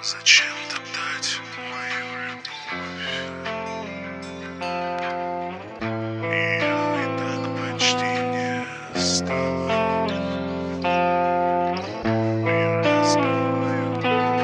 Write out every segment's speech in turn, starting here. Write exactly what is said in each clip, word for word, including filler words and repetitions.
Зачем топтать мою любовь? Ее и так почти не стало. Мир размывает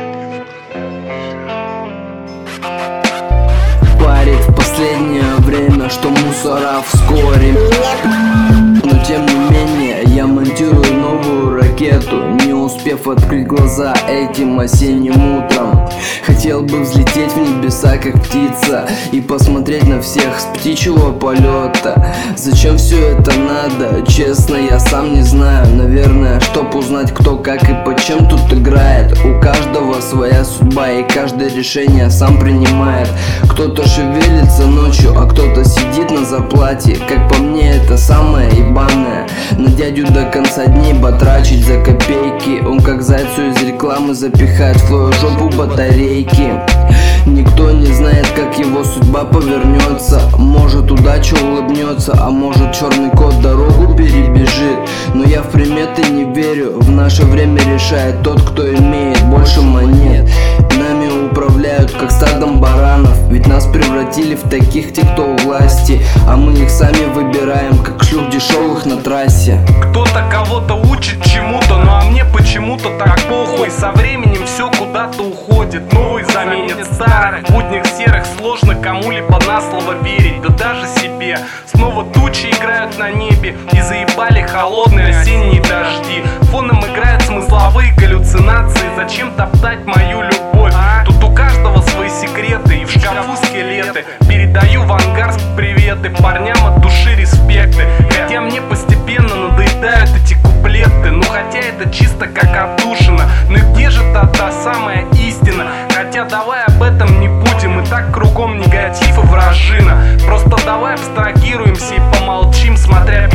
кровь. Парит в последнее время, что мусора вскоре. Но тем не менее я монтирую новую ракету, не успев открыть глаза этим осенним утром. Хотел бы взлететь в небеса, как птица, и посмотреть на всех с птичьего полета. Зачем все это надо? Честно, я сам не знаю. Наверное, чтоб узнать, кто как и почем тут играет. У каждого своя судьба, и каждое решение сам принимает. Кто-то шевелится ночью, а кто-то сидит на зарплате. Как по мне, это самое ебаное. На дядю до конца дней батрачить за копейки. Он как зайцу из рекламы запихает в твою жопу батарейки. Никто не знает, как его судьба повернется. Может, удача улыбнется, а может, черный кот дорогу перебежит. Но я в приметы не верю. В наше время решает тот, кто имеет больше монет. Нами управляют, как стадом баранов. Ведь нас превратили в таких те, кто у власти, а мы их сами выбираем, как шлюх дешевых на трассе. Кто-то кого-то учит чему-то, ну а мне почему-то так похуй. Со временем все куда-то уходит, новый заменит старых. В буднях серых сложно кому-либо на слово верить, да даже себе. Снова тучи играют на небе, и заебали холодные осенние дожди. Фоном играют смысловые галлюцинации. Зачем топтать мою любовь? Тут у каждого свои секреты, и в шкафу скелеты. Передаю в Ангарск приветы, парням от души респекты. Хотя мне постепенно надоедают эти куплеты. Ну хотя это чисто как отдушина. Ну и где же та, та самая истина? Хотя давай об этом не будем, и так кругом негатив и вражина. Просто давай абстрагируемся и помолчим, смотря